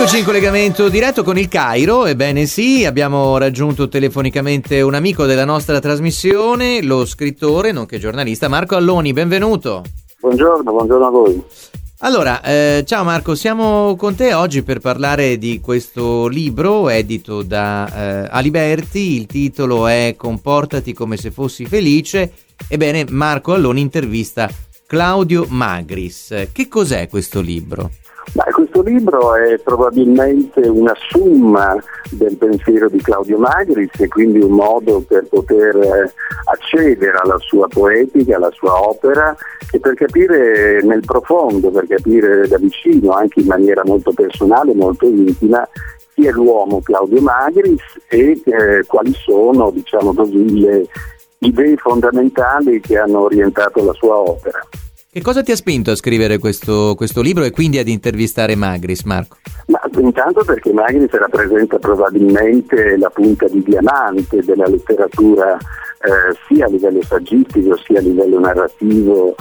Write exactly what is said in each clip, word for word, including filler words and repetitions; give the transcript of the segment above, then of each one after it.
Eccoci in collegamento diretto con il Cairo, ebbene sì, abbiamo raggiunto telefonicamente un amico della nostra trasmissione, lo scrittore, nonché giornalista Marco Alloni, benvenuto. Buongiorno, buongiorno a voi. Allora, eh, ciao Marco, siamo con te oggi per parlare di questo libro edito da eh, Aliberti, il titolo è Comportati come se fossi felice. Ebbene, Marco Alloni intervista Claudio Magris. Che cos'è questo libro? Beh, questo libro è probabilmente una summa del pensiero di Claudio Magris e quindi un modo per poter eh, accedere alla sua poetica, alla sua opera e per capire nel profondo, per capire da vicino, anche in maniera molto personale, molto intima, chi è l'uomo Claudio Magris e eh, quali sono, diciamo così, le idee fondamentali che hanno orientato la sua opera. Che cosa ti ha spinto a scrivere questo, questo libro e quindi ad intervistare Magris, Marco? Ma intanto perché Magris rappresenta probabilmente la punta di diamante della letteratura eh, sia a livello saggistico sia a livello narrativo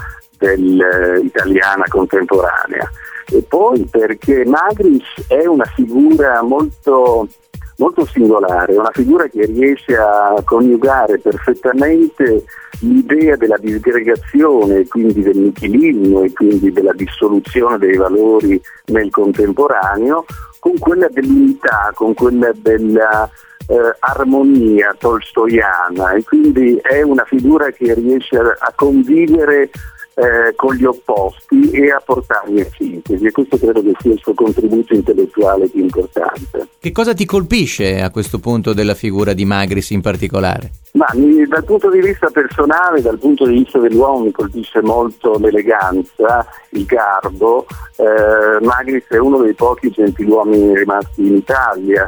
dell'italiana contemporanea. E poi perché Magris è una figura molto... molto singolare, una figura che riesce a coniugare perfettamente l'idea della disgregazione e quindi del nichilismo e quindi della dissoluzione dei valori nel contemporaneo con quella dell'unità, con quella della eh, armonia tolstoiana e quindi è una figura che riesce a, a convivere Eh, con gli opposti e a portarli a sintesi e questo credo che sia il suo contributo intellettuale più importante. Che cosa ti colpisce a questo punto della figura di Magris in particolare? Ma mi, dal punto di vista personale, dal punto di vista dell'uomo mi colpisce molto l'eleganza, il garbo. eh, Magris è uno dei pochi gentiluomini rimasti in Italia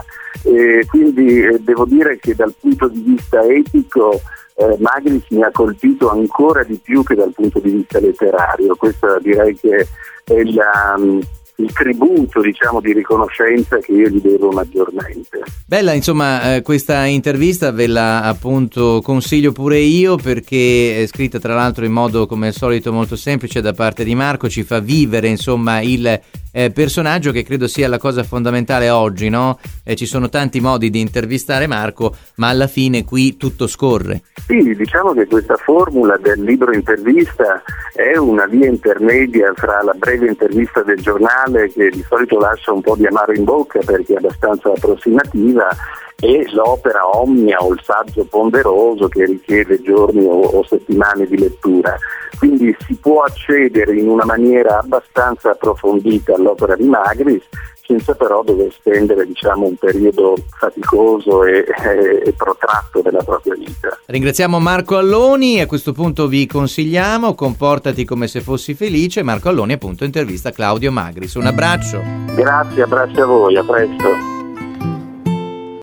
e quindi eh, devo dire che dal punto di vista etico Eh, Magris mi ha colpito ancora di più che dal punto di vista letterario. Questo direi che è la, um, il tributo, diciamo, di riconoscenza che io gli devo maggiormente. Bella, insomma, eh, questa intervista ve la appunto consiglio pure io perché è scritta tra l'altro in modo come al solito molto semplice da parte di Marco, ci fa vivere insomma il eh, personaggio che credo sia la cosa fondamentale oggi, no? Eh, ci sono tanti modi di intervistare Marco, ma alla fine qui tutto scorre. Sì, diciamo che questa formula del libro intervista è una via intermedia fra la breve intervista del giornale che di solito lascia un po' di amaro in bocca perché è abbastanza approssimativa e l'opera omnia o il saggio ponderoso che richiede giorni o, o settimane di lettura. Quindi si può accedere in una maniera abbastanza approfondita all'opera di Magris senza però dover spendere diciamo un periodo faticoso e, e, e protratto della propria vita. Ringraziamo Marco Alloni e a questo punto vi consigliamo Comportati come se fossi felice. Marco Alloni appunto intervista Claudio Magris. Un abbraccio. Grazie, abbraccio a voi, a presto.